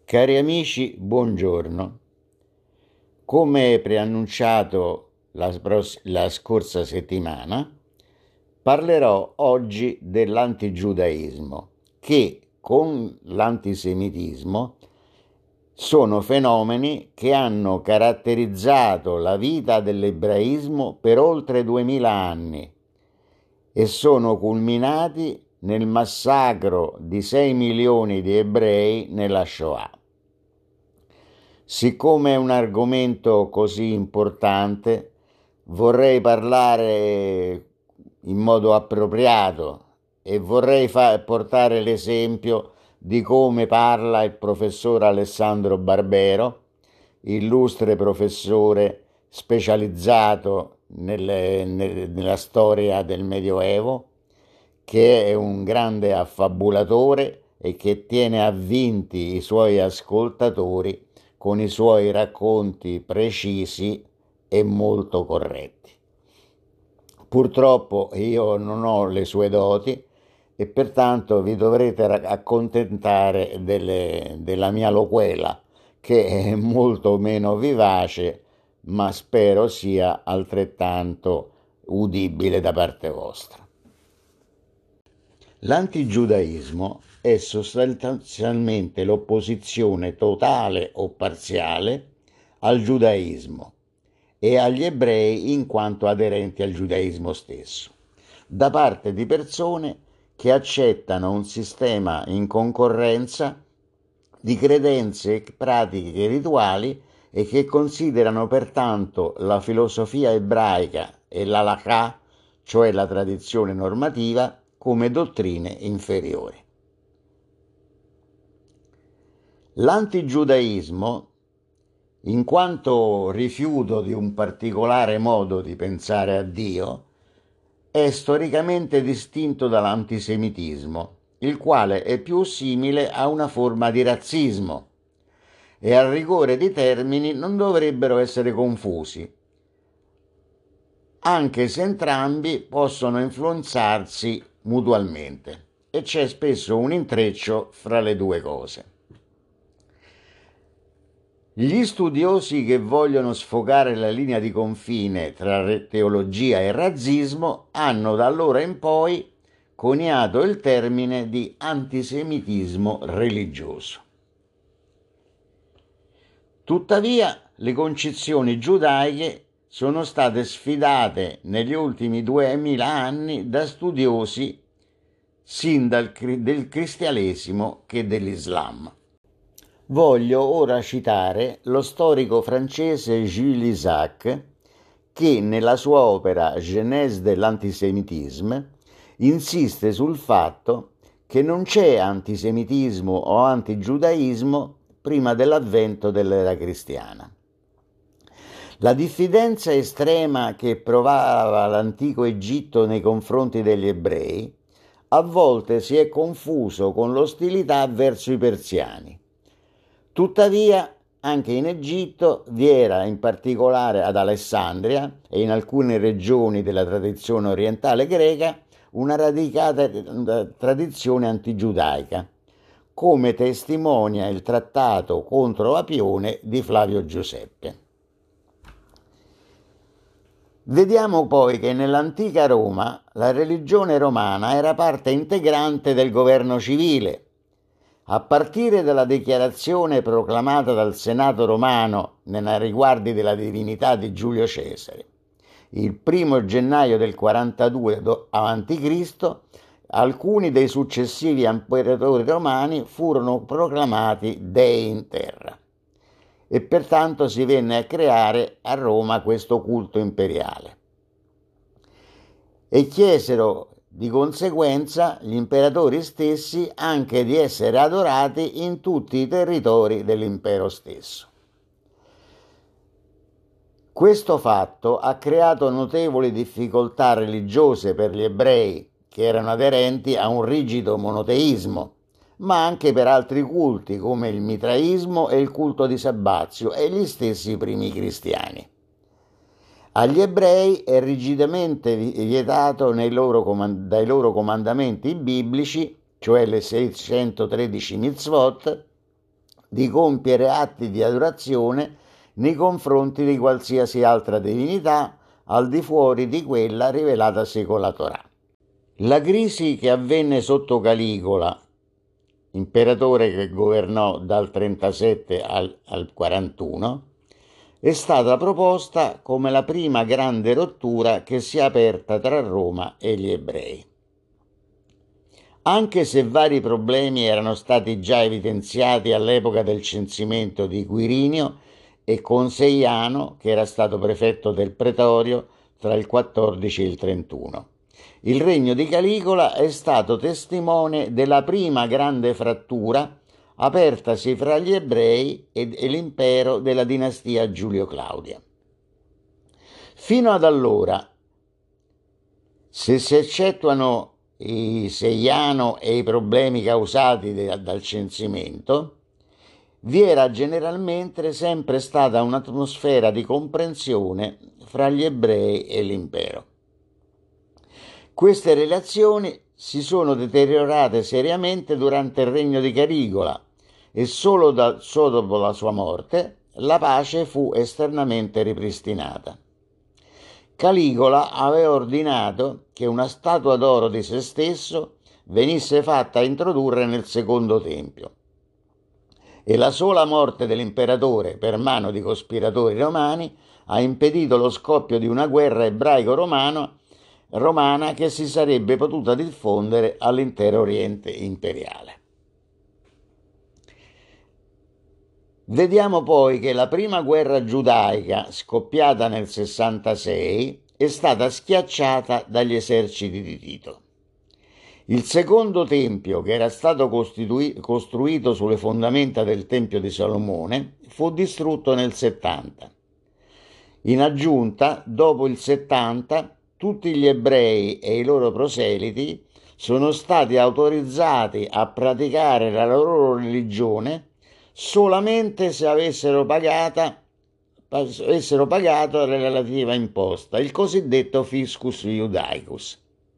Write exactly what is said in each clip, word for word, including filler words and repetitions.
Cari amici, buongiorno. Come preannunciato la, la scorsa settimana, parlerò oggi dell'antigiudaismo, che con l'antisemitismo sono fenomeni che hanno caratterizzato la vita dell'ebraismo per oltre duemila anni e sono culminati nel massacro di sei milioni di ebrei nella Shoah. Siccome è un argomento così importante, vorrei parlare in modo appropriato e vorrei fa- portare l'esempio di come parla il professor Alessandro Barbero, illustre professore specializzato nelle, nelle, nella storia del Medioevo, che è un grande affabulatore e che tiene avvinti i suoi ascoltatori con i suoi racconti precisi e molto corretti. Purtroppo io non ho le sue doti e pertanto vi dovrete accontentare delle, della mia loquela, che è molto meno vivace, ma spero sia altrettanto udibile da parte vostra. L'antigiudaismo è sostanzialmente l'opposizione totale o parziale al giudaismo e agli ebrei in quanto aderenti al giudaismo stesso, da parte di persone che accettano un sistema in concorrenza di credenze, pratiche e rituali e che considerano pertanto la filosofia ebraica e l'halakha, cioè la tradizione normativa, come dottrine inferiori. L'antigiudaismo, in quanto rifiuto di un particolare modo di pensare a Dio, è storicamente distinto dall'antisemitismo, il quale è più simile a una forma di razzismo e al rigore di termini non dovrebbero essere confusi, anche se entrambi possono influenzarsi mutualmente e c'è spesso un intreccio fra le due cose. Gli studiosi che vogliono sfogare la linea di confine tra teologia e razzismo hanno da allora in poi coniato il termine di antisemitismo religioso. Tuttavia, le concezioni giudaiche sono state sfidate negli ultimi duemila anni da studiosi sin dal, del cristianesimo che dell'Islam. Voglio ora citare lo storico francese Jules Isaac, che nella sua opera Genèse de l'antisémitisme insiste sul fatto che non c'è antisemitismo o antigiudaismo prima dell'avvento dell'era cristiana. La diffidenza estrema che provava l'antico Egitto nei confronti degli ebrei a volte si è confuso con l'ostilità verso i persiani. Tuttavia, anche in Egitto vi era, in particolare ad Alessandria e in alcune regioni della tradizione orientale greca, una radicata tradizione antigiudaica, come testimonia il trattato contro Apione di Flavio Giuseppe. Vediamo poi che nell'antica Roma la religione romana era parte integrante del governo civile, a partire dalla dichiarazione proclamata dal Senato romano nei riguardi della divinità di Giulio Cesare. Il primo gennaio del quarantadue avanti Cristo alcuni dei successivi imperatori romani furono proclamati dei in terra e pertanto si venne a creare a Roma questo culto imperiale e chiesero di conseguenza gli imperatori stessi anche di essere adorati in tutti i territori dell'impero stesso. Questo fatto ha creato notevoli difficoltà religiose per gli ebrei che erano aderenti a un rigido monoteismo, ma anche per altri culti come il mitraismo e il culto di Sabazio e gli stessi primi cristiani. Agli ebrei è rigidamente vietato nei loro comand- dai loro comandamenti biblici, cioè le seicentotredici mitzvot, di compiere atti di adorazione nei confronti di qualsiasi altra divinità al di fuori di quella rivelatasi con la Torah. La crisi che avvenne sotto Caligola, imperatore che governò dal trentasette al, al quarantuno, è stata proposta come la prima grande rottura che si è aperta tra Roma e gli ebrei. Anche se vari problemi erano stati già evidenziati all'epoca del censimento di Quirinio e Conseiano, che era stato prefetto del Pretorio tra il quattordici e il trentuno. Il regno di Caligola è stato testimone della prima grande frattura apertasi fra gli ebrei e l'impero della dinastia Giulio-Claudia. Fino ad allora, se si eccettuano i Seiano e i problemi causati dal censimento, vi era generalmente sempre stata un'atmosfera di comprensione fra gli ebrei e l'impero. Queste relazioni si sono deteriorate seriamente durante il regno di Caligola e solo, da, solo dopo la sua morte la pace fu esternamente ripristinata. Caligola aveva ordinato che una statua d'oro di se stesso venisse fatta introdurre nel secondo tempio e la sola morte dell'imperatore per mano di cospiratori romani ha impedito lo scoppio di una guerra ebraico-romana romana che si sarebbe potuta diffondere all'intero Oriente imperiale. Vediamo poi che la prima guerra giudaica, scoppiata nel sessantasei, è stata schiacciata dagli eserciti di Tito. Il secondo tempio, che era stato costruito sulle fondamenta del Tempio di Salomone, fu distrutto nel settanta. In aggiunta, dopo il settanta, tutti gli ebrei e i loro proseliti sono stati autorizzati a praticare la loro religione solamente se avessero, pagata, avessero pagato la relativa imposta, il cosiddetto fiscus iudaicus.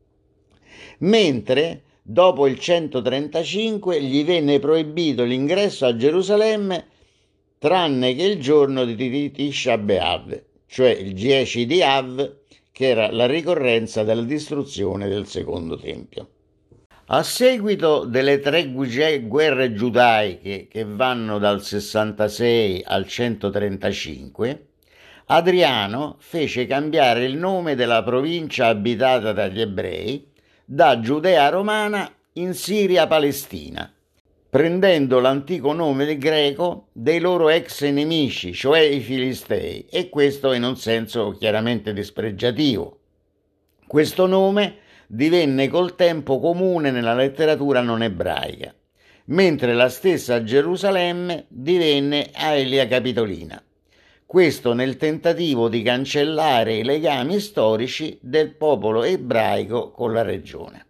Mentre dopo il centotrentacinque gli venne proibito l'ingresso a Gerusalemme tranne che il giorno di Tisha B'Av, cioè il dieci di Av, che era la ricorrenza della distruzione del secondo tempio. A seguito delle tre guerre giudaiche che vanno dal sessantasei al centotrentacinque, Adriano fece cambiare il nome della provincia abitata dagli ebrei da Giudea Romana in Siria Palestina, prendendo l'antico nome greco dei loro ex nemici, cioè i Filistei, e questo in un senso chiaramente dispregiativo. Questo nome divenne col tempo comune nella letteratura non ebraica, mentre la stessa Gerusalemme divenne Aelia Capitolina. Questo nel tentativo di cancellare i legami storici del popolo ebraico con la regione.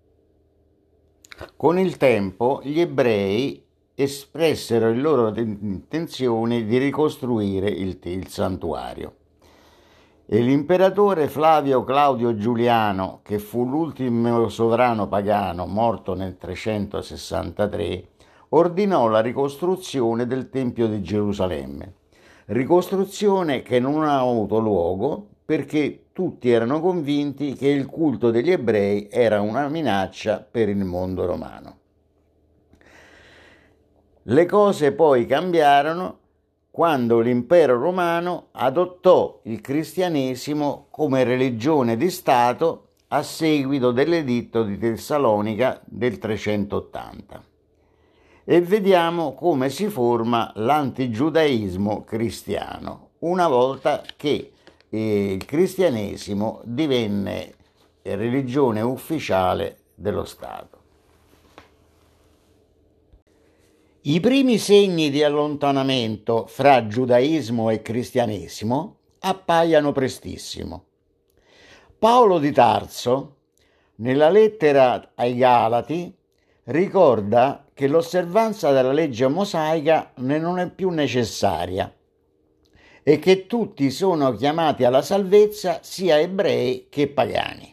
Con il tempo gli ebrei espressero le loro intenzioni di ricostruire il, il santuario. E l'imperatore Flavio Claudio Giuliano, che fu l'ultimo sovrano pagano morto nel trecentosessantatré, ordinò la ricostruzione del Tempio di Gerusalemme, ricostruzione che non ha avuto luogo perché tutti erano convinti che il culto degli ebrei era una minaccia per il mondo romano. Le cose poi cambiarono quando l'impero romano adottò il cristianesimo come religione di Stato a seguito dell'editto di Tessalonica del trecentottanta. E vediamo come si forma l'antigiudaismo cristiano, una volta che eh, il cristianesimo divenne religione ufficiale dello Stato. I primi segni di allontanamento fra giudaismo e cristianesimo appaiono prestissimo. Paolo di Tarso, nella lettera ai Galati, ricorda che l'osservanza della legge mosaica non è più necessaria e che tutti sono chiamati alla salvezza, sia ebrei che pagani.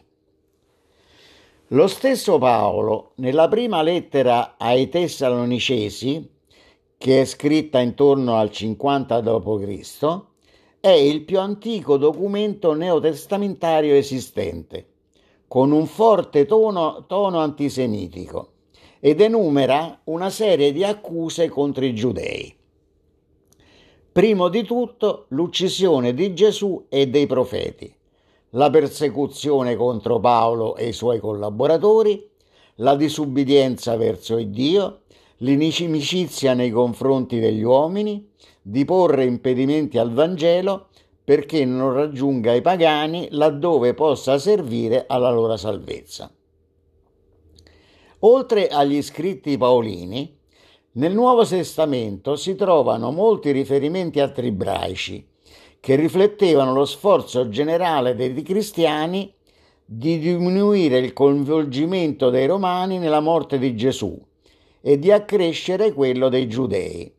Lo stesso Paolo, nella prima lettera ai Tessalonicesi, che è scritta intorno al cinquanta dopo Cristo, è il più antico documento neotestamentario esistente, con un forte tono, tono antisemitico, ed enumera una serie di accuse contro i giudei. Primo di tutto, l'uccisione di Gesù e dei profeti, la persecuzione contro Paolo e i suoi collaboratori, la disubbidienza verso il Dio, l'inimicizia nei confronti degli uomini, di porre impedimenti al Vangelo perché non raggiunga i pagani laddove possa servire alla loro salvezza. Oltre agli scritti paolini, nel Nuovo Testamento si trovano molti riferimenti altri ebraici che riflettevano lo sforzo generale dei cristiani di diminuire il coinvolgimento dei romani nella morte di Gesù e di accrescere quello dei giudei,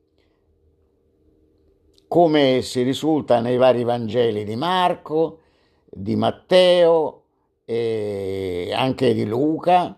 come si risulta nei vari Vangeli di Marco, di Matteo e anche di Luca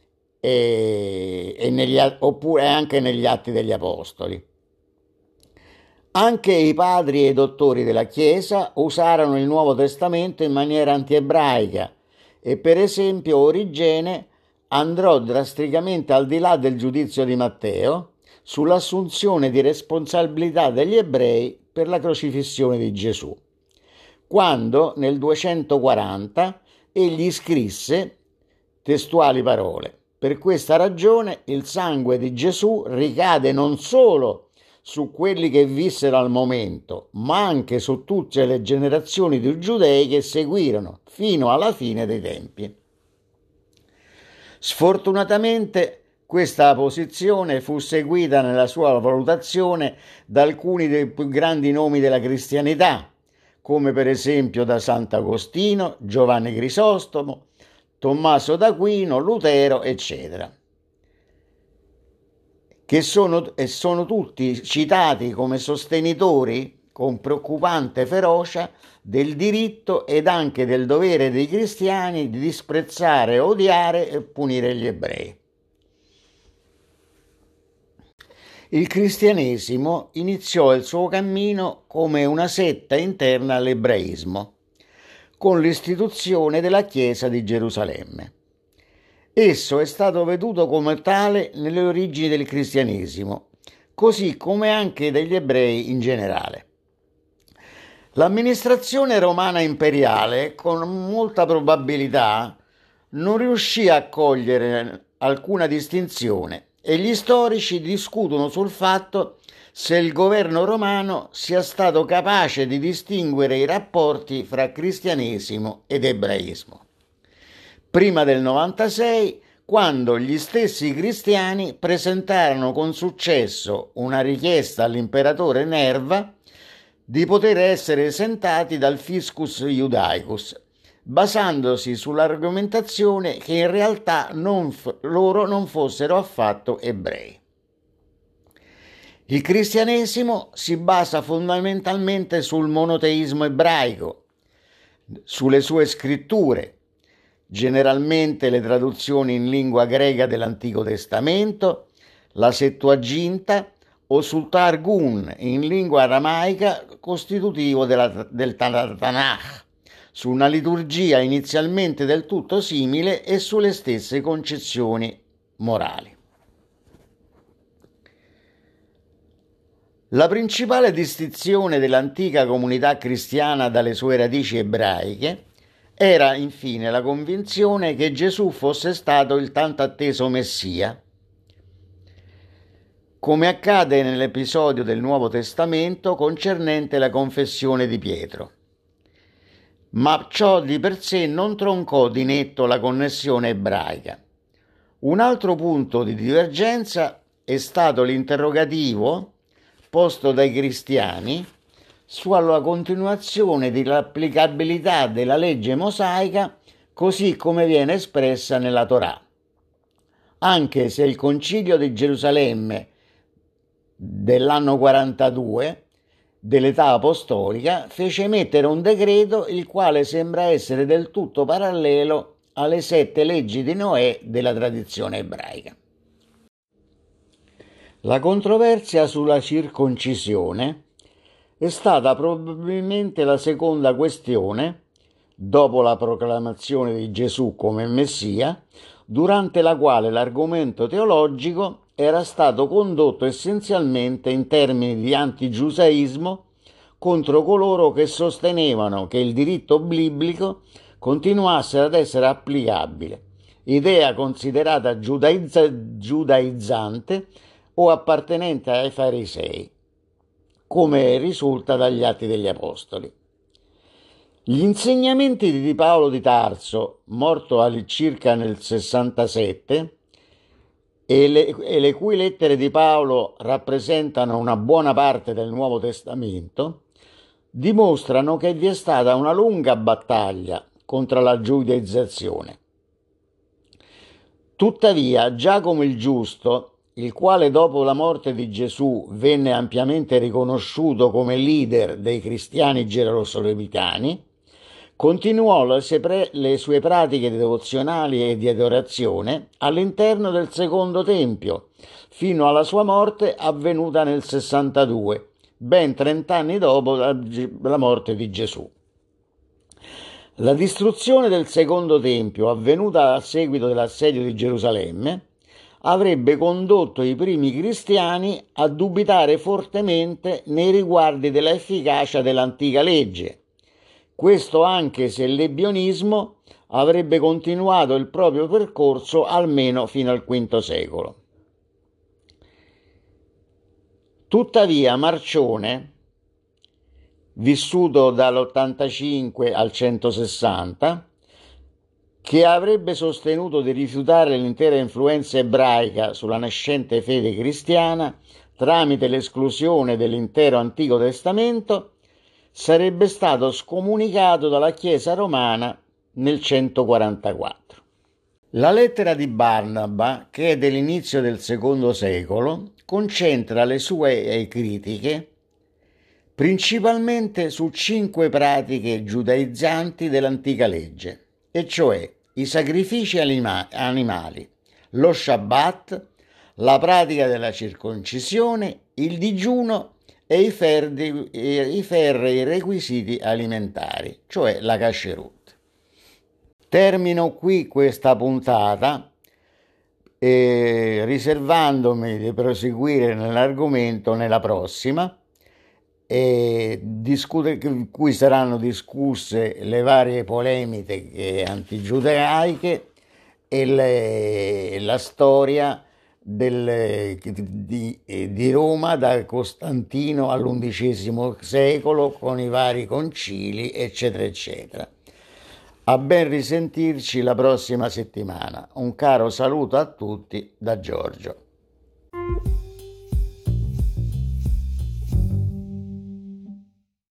e, e negli, oppure anche negli Atti degli Apostoli. Anche i padri e i dottori della Chiesa usarono il Nuovo Testamento in maniera antiebraica e per esempio Origene andrò drasticamente al di là del giudizio di Matteo sull'assunzione di responsabilità degli ebrei per la crocifissione di Gesù, quando nel duecentoquaranta egli scrisse testuali parole: per questa ragione il sangue di Gesù ricade non solo su quelli che vissero al momento, ma anche su tutte le generazioni di giudei che seguirono fino alla fine dei tempi. Sfortunatamente questa posizione fu seguita nella sua valutazione da alcuni dei più grandi nomi della cristianità, come per esempio da Sant'Agostino, Giovanni Crisostomo, Tommaso d'Aquino, Lutero, eccetera, che sono, e sono tutti citati come sostenitori con preoccupante ferocia del diritto ed anche del dovere dei cristiani di disprezzare, odiare e punire gli ebrei. Il cristianesimo iniziò il suo cammino come una setta interna all'ebraismo, con l'istituzione della Chiesa di Gerusalemme. Esso è stato veduto come tale nelle origini del cristianesimo, così come anche degli ebrei in generale. L'amministrazione romana imperiale, con molta probabilità, non riuscì a cogliere alcuna distinzione e gli storici discutono sul fatto se il governo romano sia stato capace di distinguere i rapporti fra cristianesimo ed ebraismo. Prima del novantasei, quando gli stessi cristiani presentarono con successo una richiesta all'imperatore Nerva di poter essere esentati dal fiscus iudaicus, basandosi sull'argomentazione che in realtà non f- loro non fossero affatto ebrei. Il cristianesimo si basa fondamentalmente sul monoteismo ebraico, sulle sue scritture, generalmente le traduzioni in lingua greca dell'Antico Testamento, la Settuaginta o sul Targum in lingua aramaica costitutivo della, del Tanakh, su una liturgia inizialmente del tutto simile e sulle stesse concezioni morali. La principale distinzione dell'antica comunità cristiana dalle sue radici ebraiche era infine la convinzione che Gesù fosse stato il tanto atteso Messia, come accade nell'episodio del Nuovo Testamento concernente la confessione di Pietro. Ma ciò di per sé non troncò di netto la connessione ebraica. Un altro punto di divergenza è stato l'interrogativo posto dai cristiani sulla continuazione dell'applicabilità della legge mosaica così come viene espressa nella Torah, anche se il Concilio di Gerusalemme dell'anno quarantadue dell'età apostolica fece emettere un decreto il quale sembra essere del tutto parallelo alle sette leggi di Noè della tradizione ebraica. La controversia sulla circoncisione è stata probabilmente la seconda questione, dopo la proclamazione di Gesù come Messia, durante la quale l'argomento teologico era stato condotto essenzialmente in termini di antigiudaismo contro coloro che sostenevano che il diritto biblico continuasse ad essere applicabile, idea considerata giudaizza- giudaizzante o appartenente ai farisei, come risulta dagli Atti degli Apostoli. Gli insegnamenti di Paolo di Tarso, morto circa nel sessantasette, e le, e le cui lettere di Paolo rappresentano una buona parte del Nuovo Testamento, dimostrano che vi è stata una lunga battaglia contro la giudaizzazione. Tuttavia, Giacomo il Giusto, il quale dopo la morte di Gesù venne ampiamente riconosciuto come leader dei cristiani gerosollemitani, continuò le sue, le sue pratiche devozionali e di adorazione all'interno del secondo tempio, fino alla sua morte avvenuta nel sessantadue, ben trent'anni dopo la morte di Gesù. La distruzione del secondo tempio, avvenuta a seguito dell'assedio di Gerusalemme, avrebbe condotto i primi cristiani a dubitare fortemente nei riguardi dell'efficacia dell'antica legge. Questo anche se l'ebbionismo avrebbe continuato il proprio percorso almeno fino al quinto secolo. Tuttavia Marcione, vissuto dall'ottantacinque al centosessanta, che avrebbe sostenuto di rifiutare l'intera influenza ebraica sulla nascente fede cristiana tramite l'esclusione dell'intero Antico Testamento, sarebbe stato scomunicato dalla Chiesa romana nel centoquarantaquattro. La lettera di Barnaba, che è dell'inizio del secondo secolo, concentra le sue critiche principalmente su cinque pratiche giudaizzanti dell'antica legge, e cioè i sacrifici anima- animali, lo Shabbat, la pratica della circoncisione, il digiuno e i, ferdi, i ferrei requisiti alimentari, cioè la kasherut. Termino qui questa puntata, eh, riservandomi di proseguire nell'argomento nella prossima, e discute, in cui saranno discusse le varie polemiche antigiudaiche e le, la storia del, di, di Roma da Costantino all'undicesimo secolo con i vari concili, eccetera eccetera. A ben risentirci la prossima settimana. Un caro saluto a tutti da Giorgio.